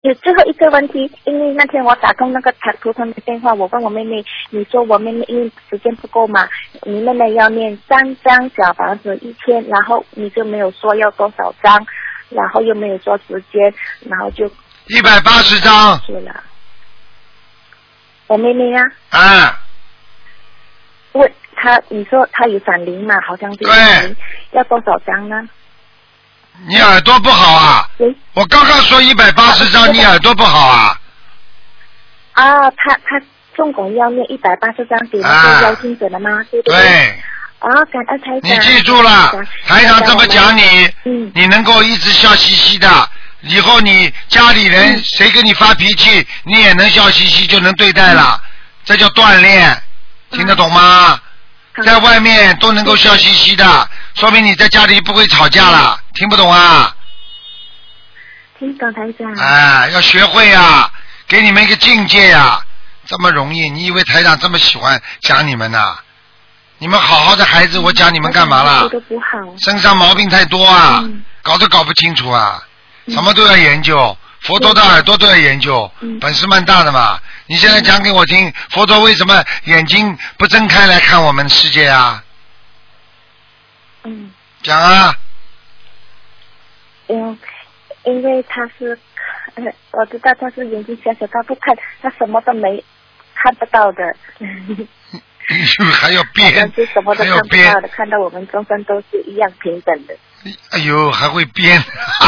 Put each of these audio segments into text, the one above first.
有最后一个问题，因为那天我打通那个图腾的电话，我问我妹妹，你说我妹妹因为时间不够嘛，你妹妹要念3张小房子1000，然后你就没有说要多少张，然后又没有说时间，然后就 180张。 是了。我妹妹啊。 啊。 你说她有闪灵嘛？好像是。 对。 要多少张呢？ 你耳朵不好啊？我刚刚说180张，你耳朵不好啊？ 啊，他总共要念180张给那个邀请者了吗？对不对？ 对。 啊，感恩台长。 你记住了，台长这么讲你能够一直笑嘻嘻的。以后你家里人谁给你发脾气，你也能笑嘻嘻，就能对待了。这叫锻炼，听得懂吗？在外面都能够笑嘻嘻的，说明你在家里不会吵架了。听不懂啊？ 听懂台长。 要学会啊，给你们一个境界啊，这么容易？你以为台长这么喜欢讲你们呢？你们好好的孩子，我讲你们干嘛了？身上毛病太多啊，搞都搞不清楚啊，什么都要研究，佛陀的耳朵都要研究，本事蛮大的嘛。你现在讲给我听，佛陀为什么眼睛不睁开来看我们世界啊？讲啊。 因为他是，我知道他是眼睛小小，他不看，他什么都没看不到的。 还要编， 是什么都看不到的，看到我们众生都是一样平等的。 哎呦，还会编！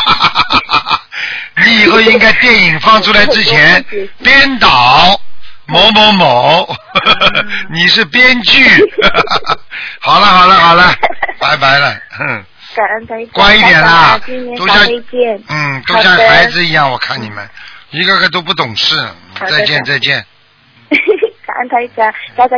你以后应该电影放出来之前编导某某某，你是编剧。好了，拜拜了。 感恩台长， 乖一点啦， 都像孩子一样，我看你们一个个都不懂事。再见。 感恩台长，